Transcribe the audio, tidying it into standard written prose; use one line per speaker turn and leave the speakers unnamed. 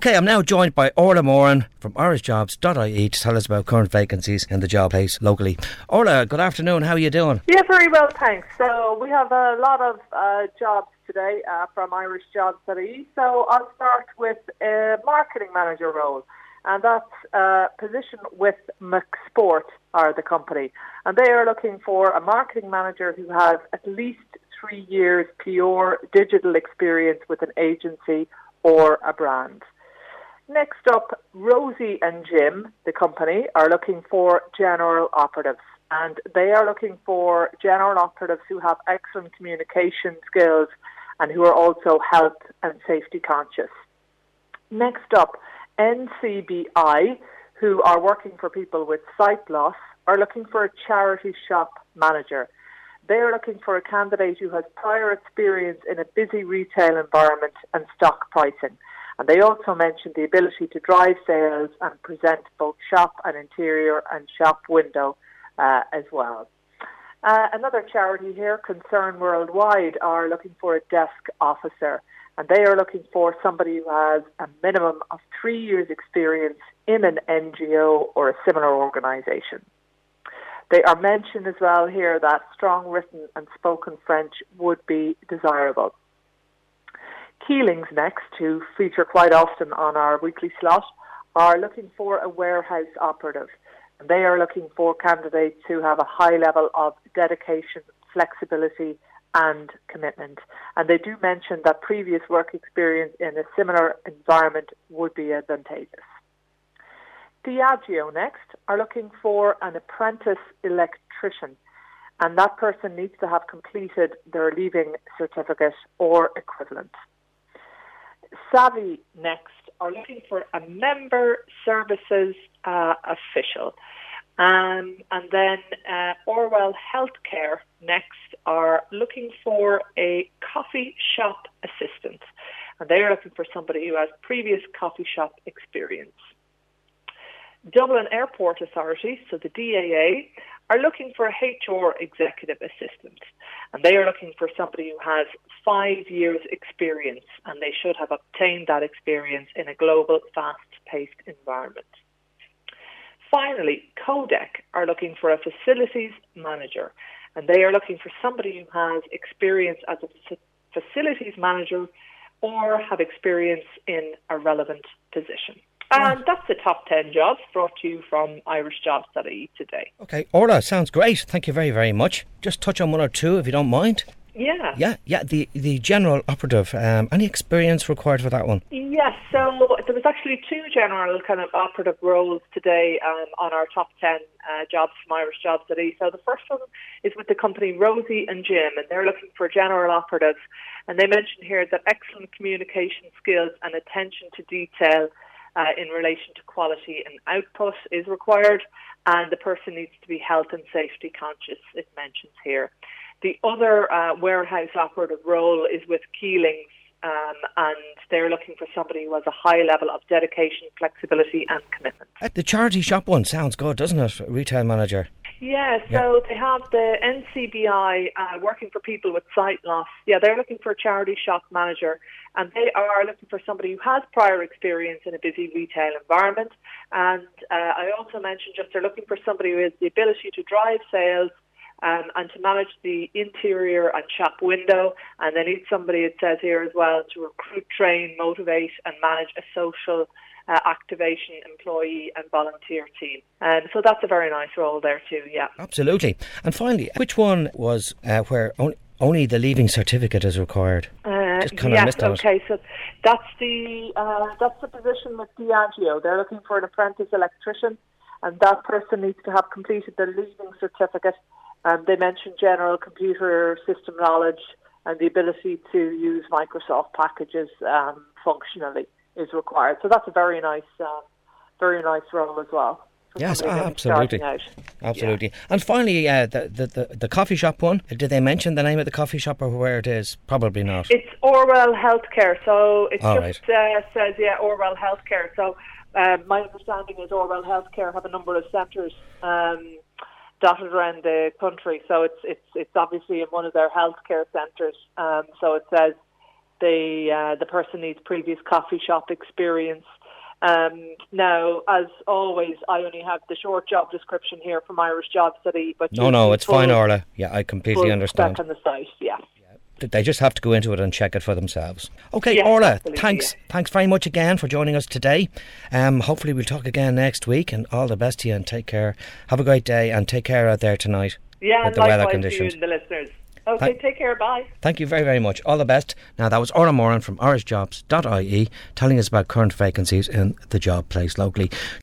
OK, I'm now joined by Orla Moran from irishjobs.ie to tell us about current vacancies in the job place locally. Orla, good afternoon. How are you doing?
Yeah, very well, thanks. So we have a lot of jobs today from irishjobs.ie. So I'll start with a marketing manager role. And that's a position with McSport, are the company. And they are looking for a marketing manager who has at least 3 years pure digital experience with an agency or a brand. Next up, Rosie and Jim, the company, are looking for general operatives. And they are looking for general operatives who have excellent communication skills and who are also health and safety conscious. Next up, NCBI, who are working for people with sight loss, are looking for a charity shop manager. They are looking for a candidate who has prior experience in a busy retail environment and stock pricing. And they also mentioned the ability to drive sales and present both shop and interior and shop window as well. Another charity here, Concern Worldwide, are looking for a desk officer. And they are looking for somebody who has a minimum of 3 years experience in an NGO or a similar organisation. They are mentioned as well here that strong written and spoken French would be desirable. Keelings next, who feature quite often on our weekly slot, are looking for a warehouse operative. And they are looking for candidates who have a high level of dedication, flexibility and commitment. And they do mention that previous work experience in a similar environment would be advantageous. Diageo next are looking for an apprentice electrician, and that person needs to have completed their leaving certificate or equivalent. Savvy next are looking for a member services official. And then Orwell Healthcare next are looking for a coffee shop assistant. And they are looking for somebody who has previous coffee shop experience. Dublin Airport Authority, so the DAA, are looking for a HR executive assistant. And they are looking for somebody who has 5 years experience, and they should have obtained that experience in a global, fast-paced environment. Finally, Codec are looking for a facilities manager, and they are looking for somebody who has experience as a facilities manager or have experience in a relevant position. And that's the top 10 jobs brought to you from irishjobs.ie today.
OK, Orla, sounds great. Thank you very, very much. Just touch on one or two if you don't mind.
Yeah.
Yeah, the general operative, any experience required for that one?
Yes, so there was actually 2 general kind of operative roles today on our top 10 jobs from irishjobs.ie. So the first one is with the company Rosie and Jim, and they're looking for general operatives. And they mentioned here that excellent communication skills and attention to detail in relation to quality and output is required, and the person needs to be health and safety conscious, it mentions here. The other warehouse operative role is with Keelings, and they're looking for somebody who has a high level of dedication, flexibility and commitment.
The charity shop one sounds good, doesn't it? Retail manager.
Yeah, so they have the NCBI working for people with sight loss. Yeah, they're looking for a charity shop manager, and they are looking for somebody who has prior experience in a busy retail environment. And I also mentioned just they're looking for somebody who has the ability to drive sales and to manage the interior and shop window. And they need somebody, it says here as well, to recruit, train, motivate and manage a social activation employee and volunteer team. So that's a very nice role there too, yeah. Absolutely.
And finally, which one was where only the leaving certificate is required? Just kind of missed that.
Okay, so that's the position with Diageo. They're looking for an apprentice electrician, and that person needs to have completed their leaving certificate. They mentioned general computer system knowledge and the ability to use Microsoft packages functionally is required. So that's a very nice role as well.
Yes, absolutely. Absolutely. Yeah. And finally, the coffee shop one, did they mention the name of the coffee shop or where it is? Probably not.
It's Orwell Healthcare. So it says, Orwell Healthcare. So my understanding is Orwell Healthcare have a number of centres dotted around the country. So it's obviously in one of their healthcare centres. So it says the person needs previous coffee shop experience. Now, as always, I only have the short job description here from Irish Jobs Study. But
no, it's fine, Orla. Yeah, I completely understand.
On the site, yeah.
They just have to go into it and check it for themselves. Okay, yes, Orla, thanks very much again for joining us today. Hopefully we'll talk again next week, and all the best to you, and take care. Have a great day, and take care out there tonight with the weather conditions.
To you and the listeners. Okay, take care, bye.
Thank you very, very much. All the best. Now, that was Orla Moran from irishjobs.ie telling us about current vacancies in the job place locally.